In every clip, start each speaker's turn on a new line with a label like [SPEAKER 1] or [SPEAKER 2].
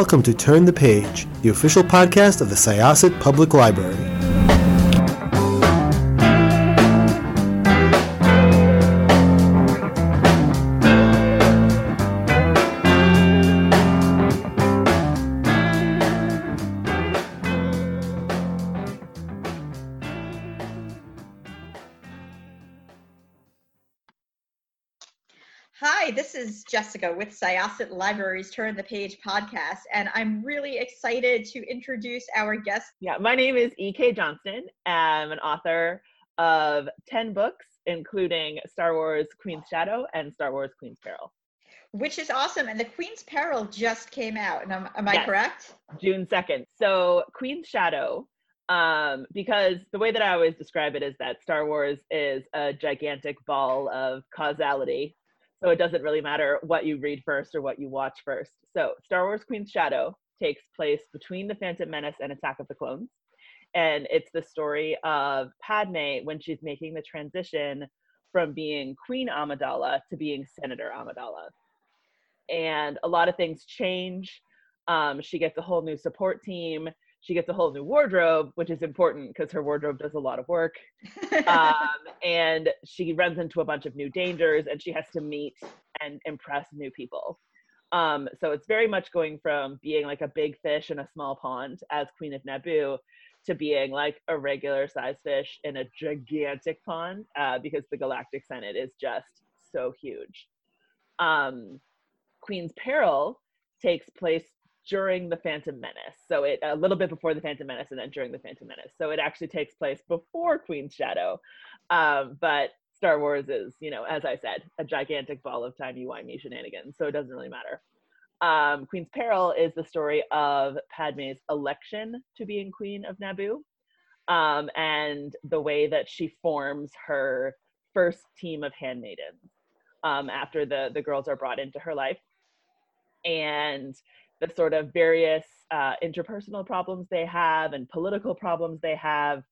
[SPEAKER 1] welcome to Turn the Page, the official podcast of the Syosset Public Library.
[SPEAKER 2] Hi, this is Jessica with Syosset Library's Turn the Page podcast, and I'm really excited to introduce our guest.
[SPEAKER 3] Yeah, my name is E.K. Johnston. I'm an author of 10 books, including Star Wars Queen's Shadow and Star Wars Queen's Peril.
[SPEAKER 2] Which is awesome, and the Queen's Peril just came out, and am I
[SPEAKER 3] Yes,
[SPEAKER 2] correct?
[SPEAKER 3] June 2nd. So Queen's Shadow, because the way that I always describe it is that Star Wars is a gigantic ball of causality. So it doesn't really matter what you read first or what you watch first. So Star Wars Queen's Shadow takes place between The Phantom Menace and Attack of the Clones. And it's the story of Padme when she's making the transition from being Queen Amidala to being Senator Amidala. And a lot of things change. She gets a whole new support team. She gets a whole new wardrobe, which is important because her wardrobe does a lot of work. And she runs into a bunch of new dangers, and she has to meet and impress new people. So it's very much going from being like a big fish in a small pond as Queen of Naboo to being like a regular sized fish in a gigantic pond, because the Galactic Senate is just so huge. Queen's Peril takes place during the Phantom Menace. So it a little bit before the Phantom Menace and then during the Phantom Menace. So it actually takes place before Queen's Shadow. But Star Wars is, as I said, a gigantic ball of timey-wimey shenanigans. So it doesn't really matter. Queen's Peril is the story of Padme's election to being Queen of Naboo, and the way that she forms her first team of handmaidens after the girls are brought into her life. And the sort of various interpersonal problems they have and political problems they have,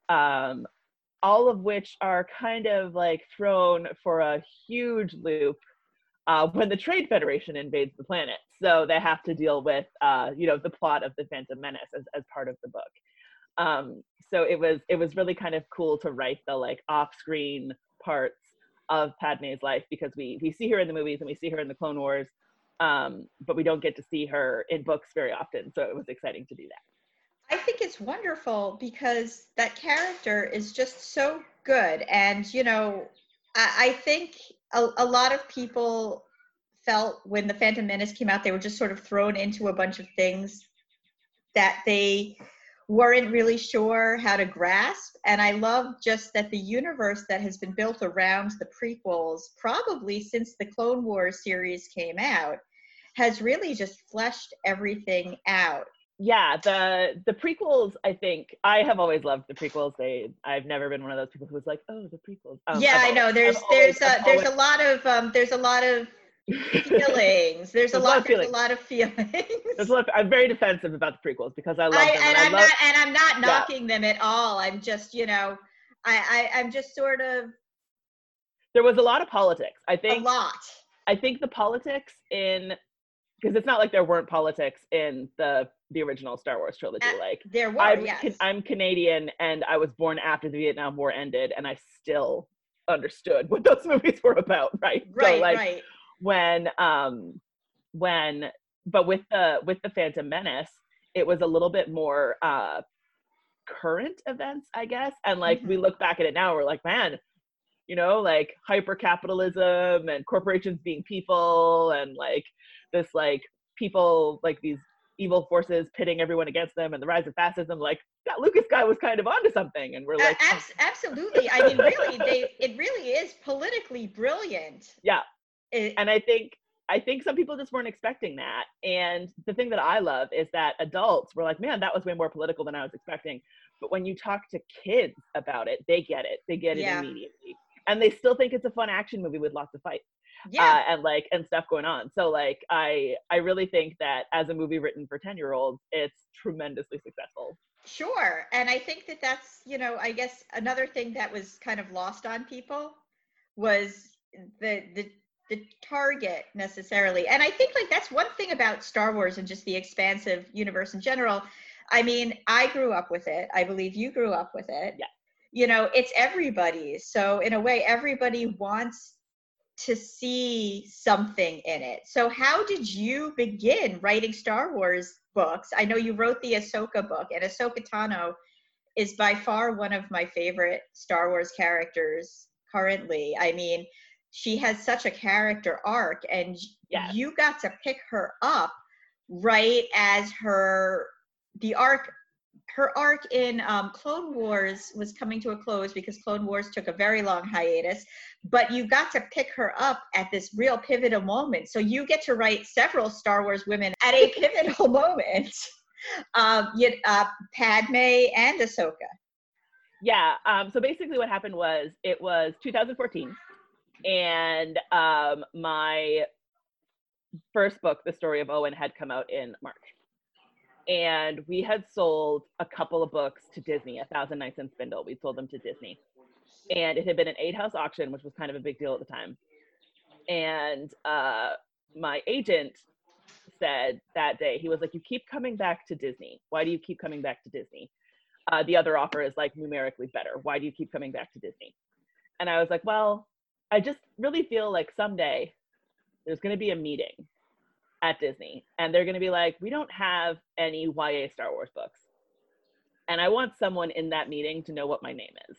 [SPEAKER 3] all of which are kind of like thrown for a huge loop when the Trade Federation invades the planet. So they have to deal with, the plot of the Phantom Menace as part of the book. So it was really kind of cool to write the like off-screen parts of Padme's life, because we see her in the movies and we see her in the Clone Wars, but we don't get to see her in books very often. So it was exciting to do that.
[SPEAKER 2] I think it's wonderful because that character is just so good. And, I think a lot of people felt when the Phantom Menace came out, they were just sort of thrown into a bunch of things that they weren't really sure how to grasp. And I love just that the universe that has been built around the prequels, probably since the Clone Wars series came out, has really just fleshed everything out.
[SPEAKER 3] Yeah, the prequels, I think, I have always loved the prequels. I've never been one of those people who was like, oh, the prequels.
[SPEAKER 2] I know there's a lot of feelings. There's a lot of feelings.
[SPEAKER 3] I'm very defensive about the prequels because I love them.
[SPEAKER 2] I'm not knocking them at all. I'm just, I'm just sort of.
[SPEAKER 3] There was a lot of politics. I think the politics because it's not like there weren't politics in the original Star Wars trilogy.
[SPEAKER 2] There were, yes.
[SPEAKER 3] I'm Canadian, and I was born after the Vietnam War ended, and I still understood what those movies were about, right?
[SPEAKER 2] Right.
[SPEAKER 3] But with the Phantom Menace, it was a little bit more current events, I guess. And we look back at it now, we're like, man, hyper capitalism and corporations being people, and this people, these evil forces pitting everyone against them, and the rise of fascism. That Lucas guy was kind of onto something, and we're like,
[SPEAKER 2] absolutely. I mean, really, it really is politically brilliant.
[SPEAKER 3] Yeah. And I think some people just weren't expecting that. And the thing that I love is that adults were like, man, that was way more political than I was expecting. But when you talk to kids about it, they get it. They get it immediately. And they still think it's a fun action movie with lots of fights.
[SPEAKER 2] Yeah.
[SPEAKER 3] And stuff going on. So I really think that as a movie written for 10-year-olds, it's tremendously successful.
[SPEAKER 2] Sure. And I think that's, I guess another thing that was kind of lost on people was the the target necessarily. And I think like that's one thing about Star Wars and just the expansive universe in general. I mean, I grew up with it. I believe you grew up with it.
[SPEAKER 3] Yeah.
[SPEAKER 2] You know, it's everybody's. So in a way, everybody wants to see something in it. So how did you begin writing Star Wars books? I know you wrote the Ahsoka book, and Ahsoka Tano is by far one of my favorite Star Wars characters currently. I mean, she has such a character arc, and
[SPEAKER 3] Yes.
[SPEAKER 2] you got to pick her up right as her arc in Clone Wars was coming to a close because Clone Wars took a very long hiatus, but you got to pick her up at this real pivotal moment. So you get to write several Star Wars women at a pivotal moment. Padme and Ahsoka.
[SPEAKER 3] Yeah. So basically what happened was it was 2014 and my first book, The Story of Owen, had come out in March. And we had sold a couple of books to Disney, 1,000 Nights in Spindle. We sold them to Disney. And it had been an 8-house auction, which was kind of a big deal at the time. And my agent said that day, he was like, you keep coming back to Disney. Why do you keep coming back to Disney? The other offer is like numerically better. Why do you keep coming back to Disney? And I was like, well, I just really feel like someday there's going to be a meeting at Disney and they're going to be like, we don't have any YA Star Wars books. And I want someone in that meeting to know what my name is.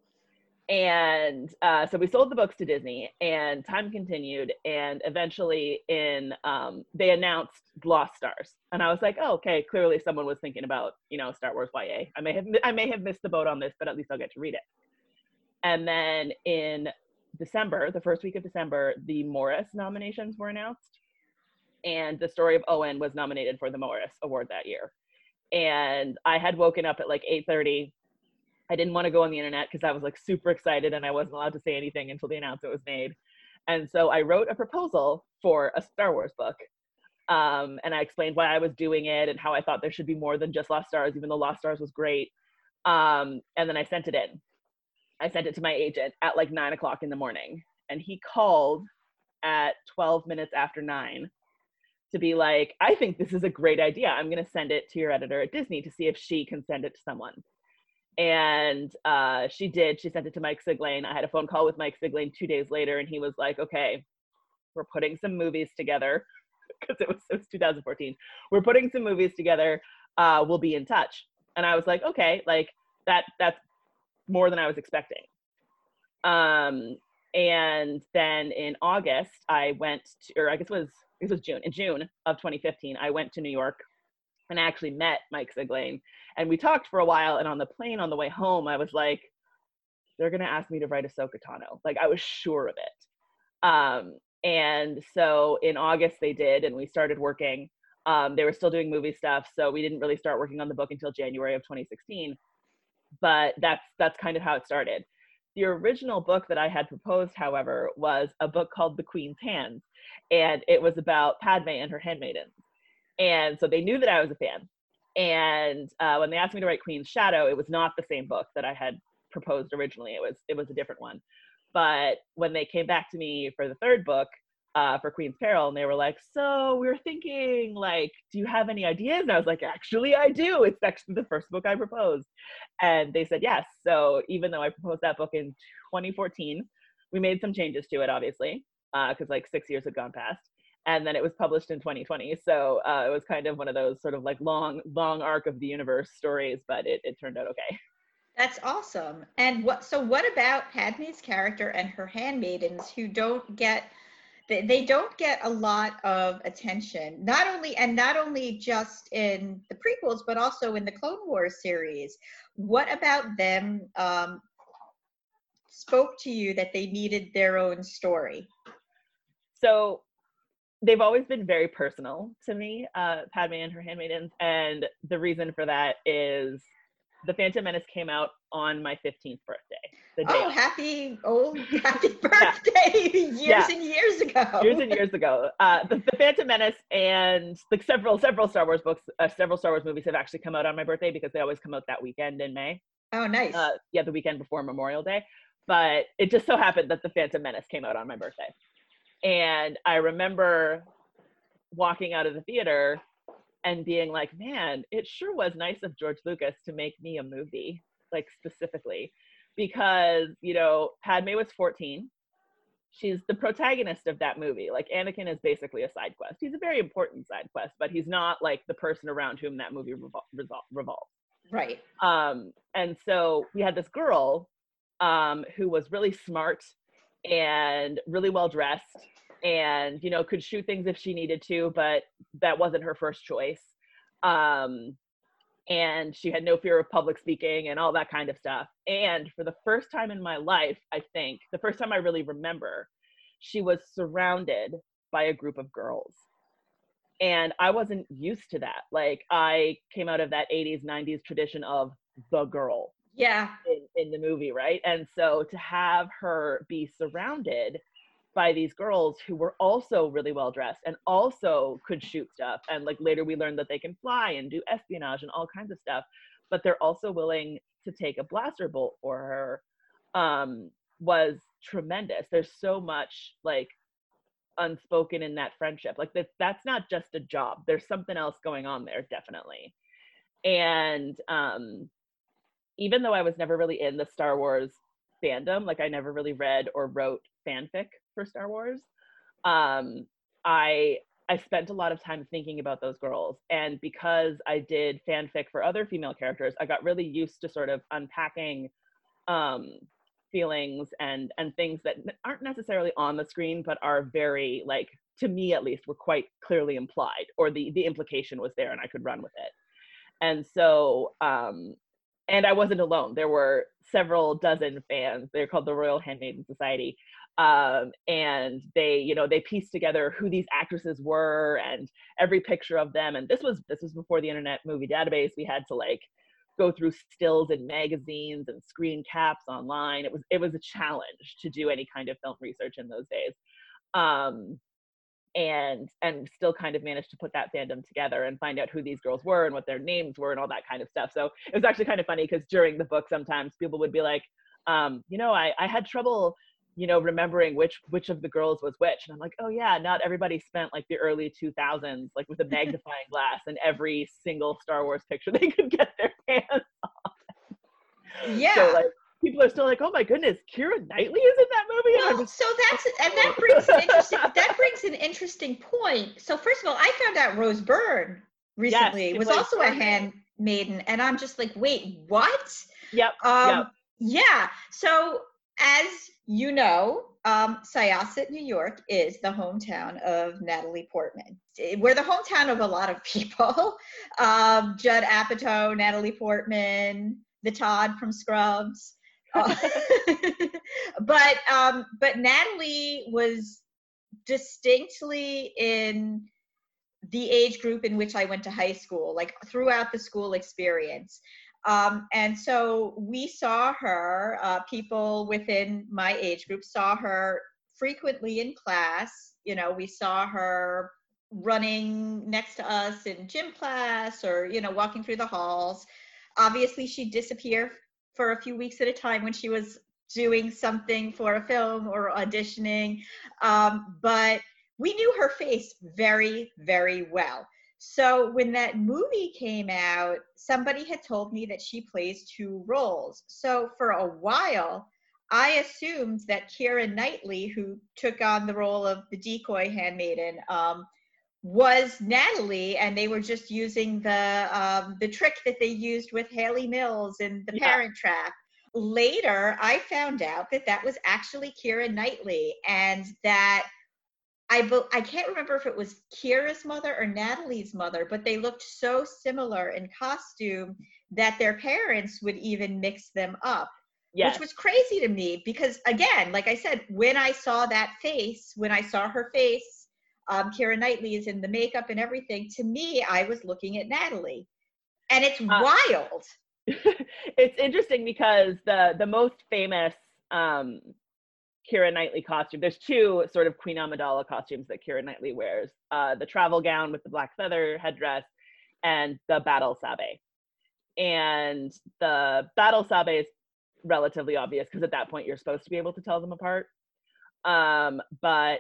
[SPEAKER 3] And so we sold the books to Disney and time continued. And eventually they announced Lost Stars. And I was like, oh, okay, clearly someone was thinking about, Star Wars YA. I may have missed the boat on this, but at least I'll get to read it. And then in December, the first week of December, the Morris nominations were announced. And The Story of Owen was nominated for the Morris Award that year. And I had woken up at like 8:30. I didn't want to go on the internet because I was like super excited and I wasn't allowed to say anything until the announcement was made. And so I wrote a proposal for a Star Wars book. And I explained why I was doing it and how I thought there should be more than just Lost Stars, even though Lost Stars was great. And then I sent it in. I sent it to my agent at like 9:00 in the morning. And he called at 12 minutes after 9 to be like, I think this is a great idea. I'm going to send it to your editor at Disney to see if she can send it to someone. And she did. She sent it to Mike Siglain. I had a phone call with Mike Siglain 2 days later, and he was like, okay, we're putting some movies together, because it was 2014. We're putting some movies together. We'll be in touch. And I was like, okay, like that's more than I was expecting. And then in August, I went to, or I guess it was June. In June of 2015, I went to New York and I actually met Mike Siglain. And we talked for a while. And on the plane on the way home, I was like, they're going to ask me to write Ahsoka Tano. Like, I was sure of it. And so in August they did, and we started working. They were still doing movie stuff, so we didn't really start working on the book until January of 2016. But that's kind of how it started. The original book that I had proposed, however, was a book called The Queen's Hands, and it was about Padme and her handmaidens. And so they knew that I was a fan. And when they asked me to write Queen's Shadow, it was not the same book that I had proposed originally. It was a different one. But when they came back to me for the third book, for Queen's Peril, and they were like, so we were thinking, like, do you have any ideas? And I was like, actually, I do. It's actually the first book I proposed. And they said yes. So even though I proposed that book in 2014, we made some changes to it, obviously, because like 6 years had gone past. And then it was published in 2020. So it was kind of one of those sort of like long arc of the universe stories, but it turned out okay.
[SPEAKER 2] That's awesome. And what about Padme's character and her handmaidens, who don't get a lot of attention, not only just in the prequels, but also in the Clone Wars series? What about them spoke to you that they needed their own story?
[SPEAKER 3] So they've always been very personal to me, Padme and her handmaidens. And the reason for that is The Phantom Menace came out on my 15th birthday.
[SPEAKER 2] Happy birthday!
[SPEAKER 3] Yeah.
[SPEAKER 2] And years ago.
[SPEAKER 3] Years and years ago. The Phantom Menace and like several Star Wars books, several Star Wars movies have actually come out on my birthday because they always come out that weekend in May.
[SPEAKER 2] Oh, nice.
[SPEAKER 3] The weekend before Memorial Day. But it just so happened that The Phantom Menace came out on my birthday. And I remember walking out of the theater and being like, man, it sure was nice of George Lucas to make me a movie, like specifically, because, you know, Padme was 14. She's the protagonist of that movie. Like, Anakin is basically a side quest. He's a very important side quest, but he's not like the person around whom that movie revolves.
[SPEAKER 2] Right.
[SPEAKER 3] And so we had this girl who was really smart and really well dressed, and, you know, could shoot things if she needed to, but that wasn't her first choice. And she had no fear of public speaking and all that kind of stuff. And for the first time in my life, I think, the first time I really remember, she was surrounded by a group of girls. And I wasn't used to that. Like, I came out of that 80s, 90s tradition of the girl.
[SPEAKER 2] Yeah.
[SPEAKER 3] In the movie, right? And so to have her be surrounded by these girls who were also really well dressed and also could shoot stuff, and like later we learned that they can fly and do espionage and all kinds of stuff, but they're also willing to take a blaster bolt for her, was tremendous. There's so much like unspoken in that friendship. Like that's not just a job. There's something else going on there, definitely. And even though I was never really in the Star Wars fandom, like I never really read or wrote fanfic for Star Wars, I spent a lot of time thinking about those girls. And because I did fanfic for other female characters, I got really used to sort of unpacking feelings and things that aren't necessarily on the screen, but are very, like, to me at least, were quite clearly implied, or the implication was there and I could run with it. And so, and I wasn't alone. There were several dozen fans. They're called the Royal Handmaiden Society. And they, you know, they pieced together who these actresses were and every picture of them. And this was before the Internet Movie Database. We had to like go through stills in magazines and screen caps online. It was a challenge to do any kind of film research in those days. And still kind of managed to put that fandom together and find out who these girls were and what their names were and all that kind of stuff. So it was actually kind of funny because during the book, sometimes people would be like, you know, I had trouble, you know, remembering which of the girls was which. And I'm like, oh yeah, not everybody spent like the early 2000s, like with a magnifying glass in every single Star Wars picture they could get their hands on.
[SPEAKER 2] Yeah.
[SPEAKER 3] So like, people are still like, oh my goodness, Keira Knightley is in that movie?
[SPEAKER 2] Well, so that brings an interesting point. So first of all, I found out Rose Byrne recently was also a handmaiden, and I'm just like, wait, what?
[SPEAKER 3] Yep.
[SPEAKER 2] Yeah. So as you know, Syosset, New York is the hometown of Natalie Portman. We're the hometown of a lot of people. Judd Apatow, Natalie Portman, the Todd from Scrubs. But Natalie was distinctly in the age group in which I went to high school, like throughout the school experience. And so we saw her, people within my age group saw her frequently in class. You know, we saw her running next to us in gym class, or, you know, walking through the halls. Obviously, she'd disappear for a few weeks at a time when she was doing something for a film or auditioning. But we knew her face very, very well. So when that movie came out, somebody had told me that she plays two roles. So for a while, I assumed that Keira Knightley, who took on the role of the decoy handmaiden, was Natalie, and they were just using the trick that they used with Hayley Mills in The Parent Trap. Later, I found out that was actually Keira Knightley, and that I can't remember if it was Keira's mother or Natalie's mother, but they looked so similar in costume that their parents would even mix them up. Yes. Which was crazy to me because, again, like I said, when I saw her face, Keira Knightley is in the makeup and everything. To me, I was looking at Natalie, and it's wild.
[SPEAKER 3] It's interesting because the most famous Keira Knightley costume, there's two sort of Queen Amidala costumes that Keira Knightley wears: the travel gown with the black feather headdress, and the battle sabe. And the battle sabe is relatively obvious because at that point you're supposed to be able to tell them apart. But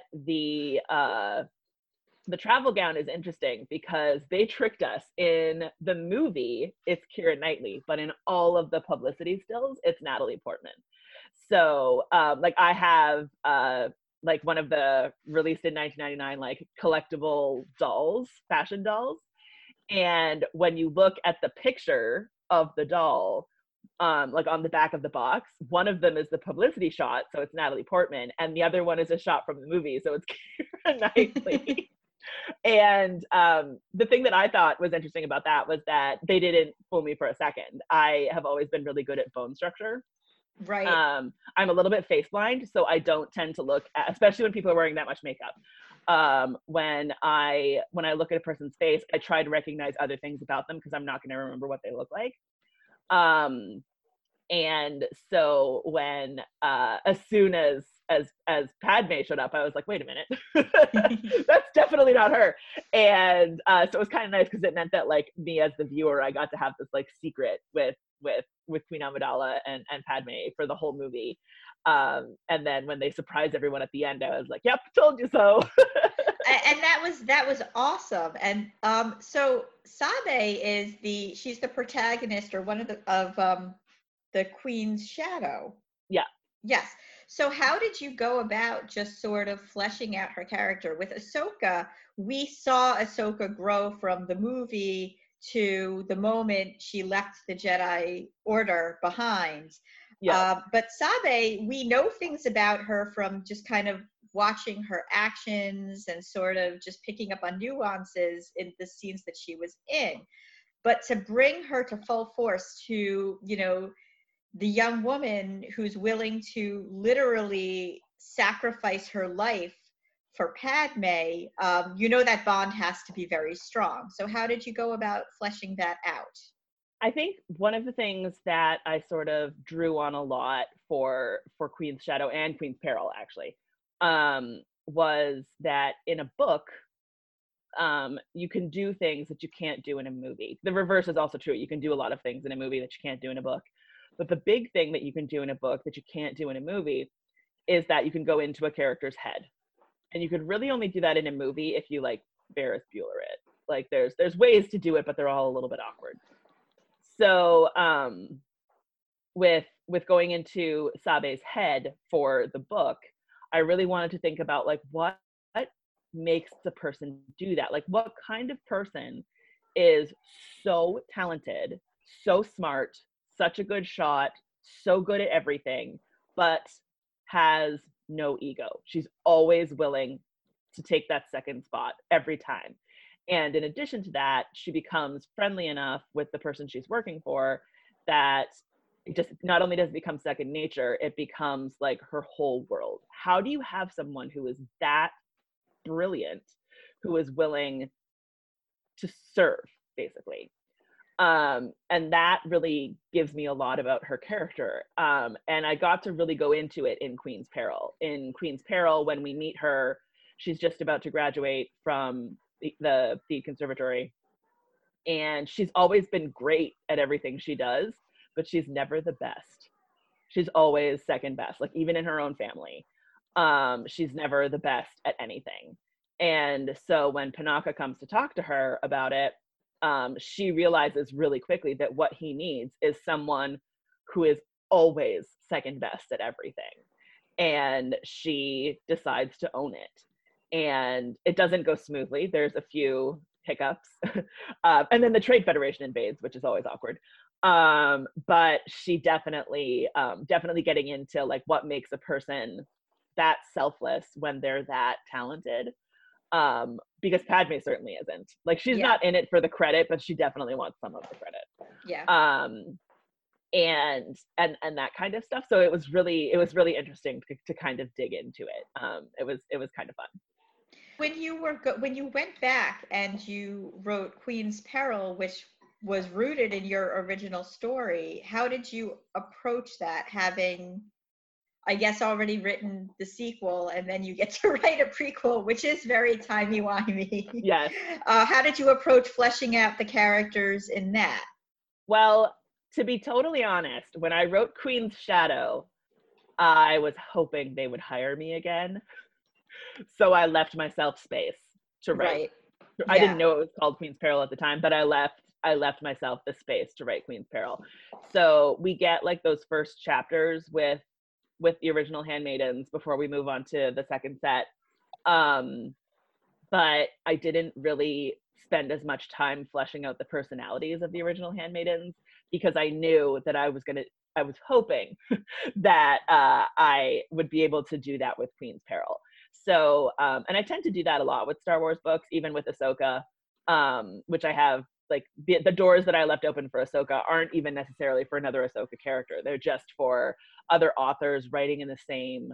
[SPEAKER 3] the travel gown is interesting because they tricked us. In the movie, it's Keira Knightley, but in all of the publicity stills, it's Natalie Portman. So like I have like one of the released in 1999 like collectible dolls, fashion dolls. And when you look at the picture of the doll, like on the back of the box, one of them is the publicity shot, so it's Natalie Portman, and the other one is a shot from the movie, so it's Keira Knightley. And the thing that I thought was interesting about that was that they didn't fool me for a second. I have always been really good at bone structure.
[SPEAKER 2] Right.
[SPEAKER 3] I'm a little bit face blind, so I don't tend to look at, especially when people are wearing that much makeup. When I look at a person's face, I try to recognize other things about them because I'm not going to remember what they look like. And so when as soon as Padme showed up, I was like, wait a minute, that's definitely not her. And so it was kind of nice because it meant that like me as the viewer, I got to have this like secret with Queen Amidala and Padme for the whole movie. And then when they surprised everyone at the end, I was like, yep, told you so.
[SPEAKER 2] And that was awesome. And so Sabe she's the protagonist or one of the Queen's shadow.
[SPEAKER 3] Yeah.
[SPEAKER 2] Yes. So how did you go about just sort of fleshing out her character? With Ahsoka, we saw Ahsoka grow from the movie to the moment she left the Jedi Order behind.
[SPEAKER 3] Yeah.
[SPEAKER 2] But Sabe, we know things about her from just kind of watching her actions and sort of just picking up on nuances in the scenes that she was in. But to bring her to full force to, the young woman who's willing to literally sacrifice her life for Padme, that bond has to be very strong. So how did you go about fleshing that out?
[SPEAKER 3] I think one of the things that I sort of drew on a lot for Queen's Shadow and Queen's Peril, actually, was that in a book, you can do things that you can't do in a movie. The reverse is also true. You can do a lot of things in a movie that you can't do in a book. But the big thing that you can do in a book that you can't do in a movie is that you can go into a character's head. And you could really only do that in a movie if you like Ferris Bueller it. Like there's ways to do it, but they're all a little bit awkward. So with going into Sabe's head for the book, I really wanted to think about like what makes the person do that? Like what kind of person is so talented, so smart, such a good shot, so good at everything, but has no ego. She's always willing to take that second spot every time. And in addition to that, she becomes friendly enough with the person she's working for that it just not only does it become second nature, it becomes like her whole world. How do you have someone who is that brilliant, who is willing to serve, basically? And that really gives me a lot about her character. And I got to really go into it in Queen's Peril. In Queen's Peril, when we meet her, she's just about to graduate from the conservatory. And she's always been great at everything she does, but she's never the best. She's always second best, like even in her own family. She's never the best at anything. And so when Panaka comes to talk to her about it, she realizes really quickly that what he needs is someone who is always second best at everything. And she decides to own it. And it doesn't go smoothly. There's a few hiccups. And then the Trade Federation invades, which is always awkward. But she definitely getting into like what makes a person that selfless when they're that talented. Because Padme certainly isn't. Like she's not in it for the credit, but she definitely wants some of the credit.
[SPEAKER 2] Yeah.
[SPEAKER 3] And that kind of stuff. So it was really interesting to kind of dig into it. It was kind of fun.
[SPEAKER 2] When you went back and you wrote Queen's Peril, which was rooted in your original story, how did you approach that, having, I guess, already written the sequel, and then you get to write a prequel, which is very timey-wimey?
[SPEAKER 3] Yes.
[SPEAKER 2] How did you approach fleshing out the characters in that?
[SPEAKER 3] Well, to be totally honest, when I wrote Queen's Shadow, I was hoping they would hire me again. So I left myself space to write.
[SPEAKER 2] Right.
[SPEAKER 3] I didn't
[SPEAKER 2] Yeah.
[SPEAKER 3] know it was called Queen's Peril at the time, but I left myself the space to write Queen's Peril. So we get like those first chapters with the original Handmaidens before we move on to the second set. But I didn't really spend as much time fleshing out the personalities of the original Handmaidens because I knew that I was hoping that I would be able to do that with Queen's Peril. So, and I tend to do that a lot with Star Wars books, even with Ahsoka, which I have, like, the doors that I left open for Ahsoka aren't even necessarily for another Ahsoka character. They're just for other authors writing in the same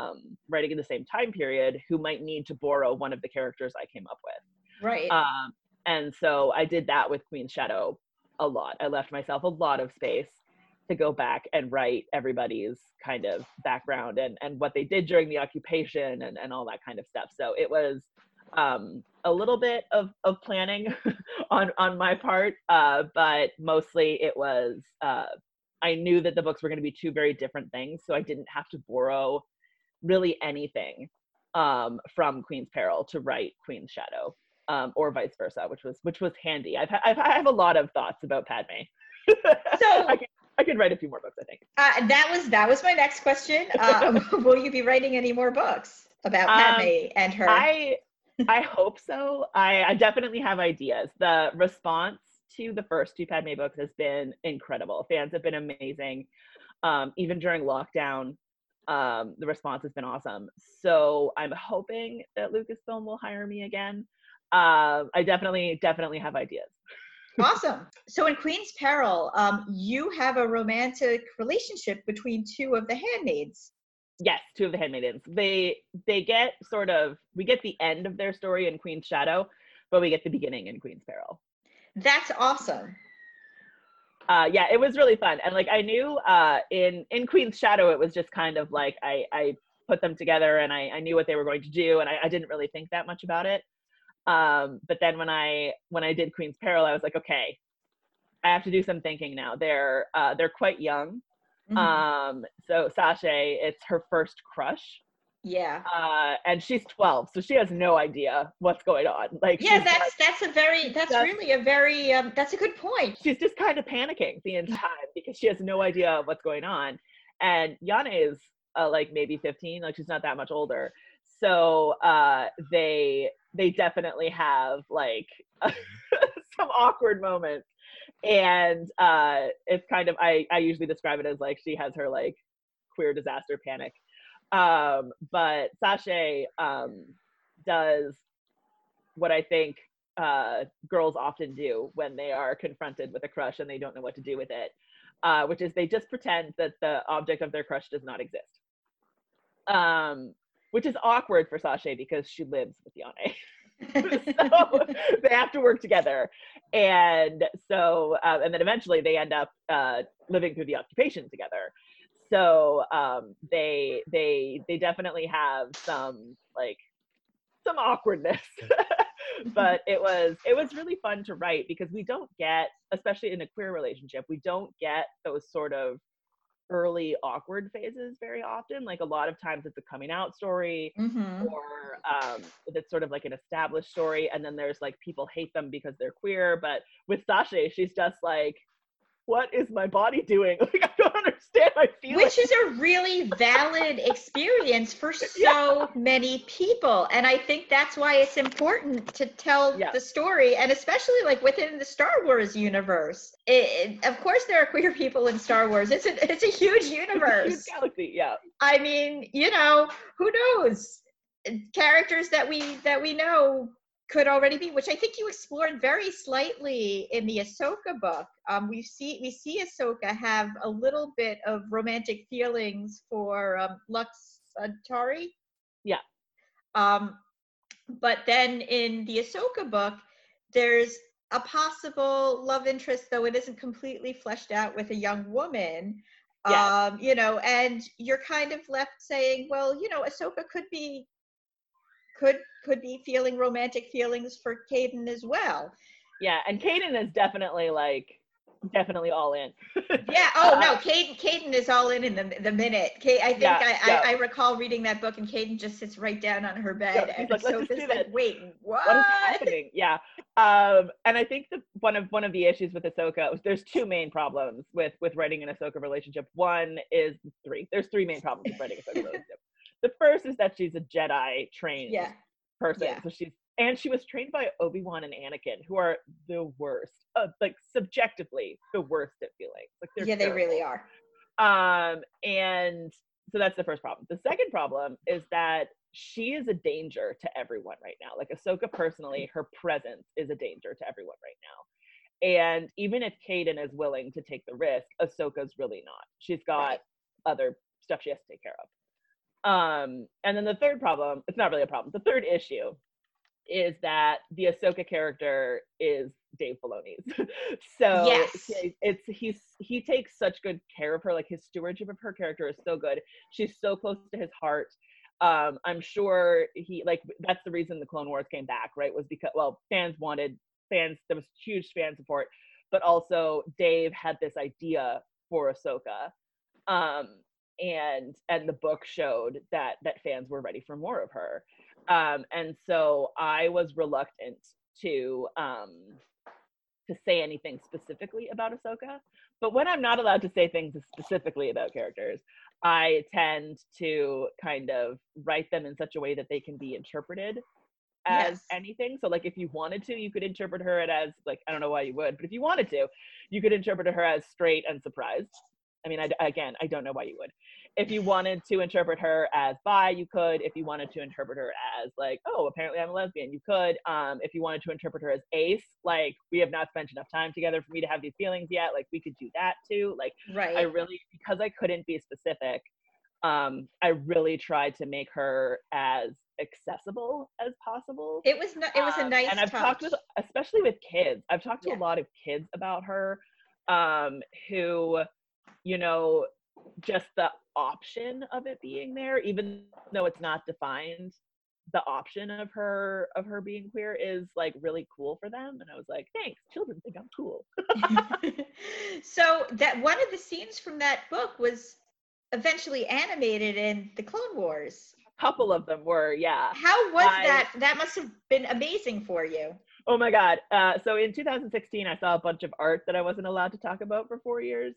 [SPEAKER 3] time period who might need to borrow one of the characters I came up with.
[SPEAKER 2] Right.
[SPEAKER 3] And so I did that with Queen's Shadow a lot. I left myself a lot of space to go back and write everybody's kind of background and what they did during the occupation and all that kind of stuff. So it was a little bit of planning on my part, but mostly it was, I knew that the books were going to be two very different things, so I didn't have to borrow really anything from Queen's Peril to write Queen's Shadow, or vice versa, which was handy. I have a lot of thoughts about Padme.
[SPEAKER 2] So
[SPEAKER 3] I could write a few more books, I think.
[SPEAKER 2] That was my next question. Will you be writing any more books about Padme and her?
[SPEAKER 3] I hope so. I definitely have ideas. The response to the first two Padme books has been incredible. Fans have been amazing. Even during lockdown, the response has been awesome. So I'm hoping that Lucasfilm will hire me again. I definitely have ideas.
[SPEAKER 2] Awesome. So in Queen's Peril, you have a romantic relationship between two of the handmaids.
[SPEAKER 3] Yes, two of the handmaidens. They get we get the end of their story in Queen's Shadow, but we get the beginning in Queen's Peril.
[SPEAKER 2] That's awesome.
[SPEAKER 3] Yeah, it was really fun. And like I knew in Queen's Shadow, it was just kind of like I put them together and I knew what they were going to do, and I didn't really think that much about it. But then when I did Queen's Peril, I was like, okay, I have to do some thinking now. They're quite young.
[SPEAKER 2] Mm-hmm.
[SPEAKER 3] So Sashay, it's her first crush.
[SPEAKER 2] Yeah.
[SPEAKER 3] And she's 12, so she has no idea what's going on. Like,
[SPEAKER 2] yeah, that's really a very that's a good point.
[SPEAKER 3] She's just kind of panicking the entire time because she has no idea what's going on. And Yana is like maybe 15, like she's not that much older. So they definitely have like some awkward moments. And it's kind of, I usually describe it as like she has her like queer disaster panic. But Sashay does what I think girls often do when they are confronted with a crush and they don't know what to do with it, which is they just pretend that the object of their crush does not exist. Which is awkward for Sashay because she lives with Yane. So they have to work together, and so and then eventually they end up living through the occupation together. So they definitely have some awkwardness. But it was really fun to write because we don't get, especially in a queer relationship, we don't get those sort of early awkward phases very often. Like a lot of times it's a coming out story,
[SPEAKER 2] Mm-hmm.
[SPEAKER 3] or it's sort of like an established story, and then there's like people hate them because they're queer. But with Sashay, she's just like, what is my body doing? Like, I don't understand my feelings.
[SPEAKER 2] Which is a really valid experience for so many people. And I think that's why it's important to tell the story, and especially like within the Star Wars universe. Of course, there are queer people in Star Wars. It's a huge universe.
[SPEAKER 3] It's a huge galaxy, yeah.
[SPEAKER 2] I mean, who knows? Characters that we know could already be, which I think you explored very slightly in the Ahsoka book. We see Ahsoka have a little bit of romantic feelings for Lux Atari.
[SPEAKER 3] Yeah.
[SPEAKER 2] But then in the Ahsoka book, there's a possible love interest, though it isn't completely fleshed out, with a young woman.
[SPEAKER 3] Yes.
[SPEAKER 2] And you're kind of left saying, well, Ahsoka could be feeling romantic feelings for Kaden as well.
[SPEAKER 3] Yeah, and Kaden is definitely like definitely all in.
[SPEAKER 2] Yeah. Oh no, Caden is all in the minute. I think I recall reading that book, and Caden just sits right down on her bed, and
[SPEAKER 3] like, let's just do that.
[SPEAKER 2] Wait, what
[SPEAKER 3] is happening? Yeah. And I think that one of the issues with Ahsoka, there's two main problems with writing an Ahsoka relationship. There's three main problems with writing a Ahsoka relationship. The first is that she's a Jedi trained person, so she was trained by Obi-Wan and Anakin, who are the worst, like subjectively the worst at feelings. Like they're
[SPEAKER 2] terrible. They really are.
[SPEAKER 3] And so that's the first problem. The second problem is that she is a danger to everyone right now. Like Ahsoka personally, her presence is a danger to everyone right now. And even if Kaden is willing to take the risk, Ahsoka's really not. She's got other stuff she has to take care of. And then the third problem, it's not really a problem. The third issue is that the Ahsoka character is Dave Filoni's. So he takes such good care of her. Like his stewardship of her character is so good. She's so close to his heart. I'm sure that's the reason the Clone Wars came back, right? Was because, there was huge fan support, but also Dave had this idea for Ahsoka. And the book showed that fans were ready for more of her. And so I was reluctant to say anything specifically about Ahsoka. But when I'm not allowed to say things specifically about characters, I tend to kind of write them in such a way that they can be interpreted as anything. So like if you wanted to, you could interpret her as like, I don't know why you would, but if you wanted to, you could interpret her as straight and surprised. I mean, I don't know why you would. If you wanted to interpret her as bi, you could. If you wanted to interpret her as like, oh, apparently I'm a lesbian, you could. If you wanted to interpret her as ace, like we have not spent enough time together for me to have these feelings yet, like we could do that too. Like I really, because I couldn't be specific, I really tried to make her as accessible as possible.
[SPEAKER 2] It was a nice
[SPEAKER 3] and I've talked with, especially with kids, I've talked to a lot of kids about her, who, you know, just the option of it being there, even though it's not defined, the option of her being queer is like really cool for them. And I was like, thanks, children think I'm cool.
[SPEAKER 2] So that one of the scenes from that book was eventually animated in the Clone Wars.
[SPEAKER 3] A couple of them were, yeah.
[SPEAKER 2] How was that? That must have been amazing for you.
[SPEAKER 3] Oh my God. So in 2016, I saw a bunch of art that I wasn't allowed to talk about for 4 years.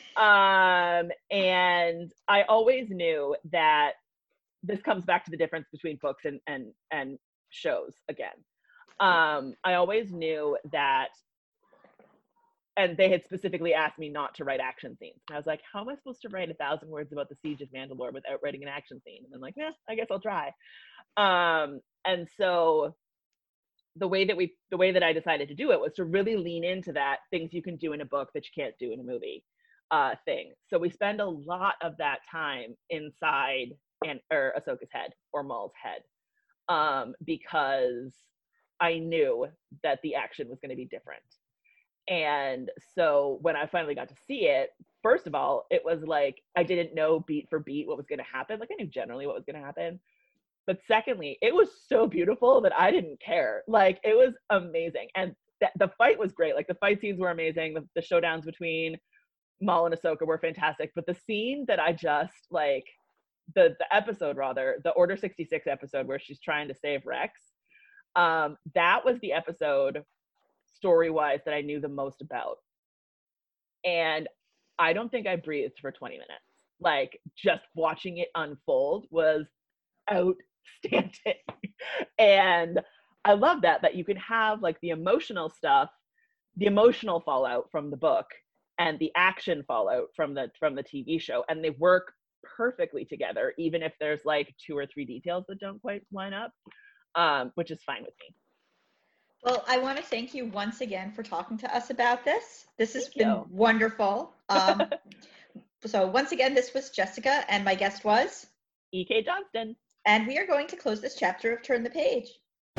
[SPEAKER 3] And I always knew that this comes back to the difference between books and shows again. I always knew that, and they had specifically asked me not to write action scenes. And I was like, how am I supposed to write 1,000 words about the Siege of Mandalore without writing an action scene? And I'm like, I guess I'll try. And so the way that I decided to do it was to really lean into that things you can do in a book that you can't do in a movie thing. So we spend a lot of that time inside Ahsoka's head or Maul's head, because I knew that the action was going to be different. And so when I finally got to see it, first of all, it was like I didn't know beat for beat what was going to happen. Like I knew generally what was going to happen. But secondly, it was so beautiful that I didn't care. Like it was amazing. And the fight was great. Like the fight scenes were amazing. The showdowns between Maul and Ahsoka were fantastic. But the scene that I just like, the episode rather, the Order 66 episode where she's trying to save Rex, that was the episode story-wise that I knew the most about. And I don't think I breathed for 20 minutes. Like just watching it unfold was outstanding. And I love that you can have like the emotional stuff, the emotional fallout from the book and the action fallout from the TV show, and they work perfectly together, even if there's like 2 or 3 details that don't quite line up, which is fine with me.
[SPEAKER 2] Well, I want to thank you once again for talking to us about this. This has been wonderful. So once again, this was Jessica, and my guest was
[SPEAKER 3] E.K. Johnston.
[SPEAKER 2] And we are going to close this chapter of Turn the Page.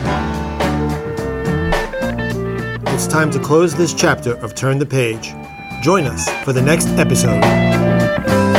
[SPEAKER 1] It's time to close this chapter of Turn the Page. Join us for the next episode.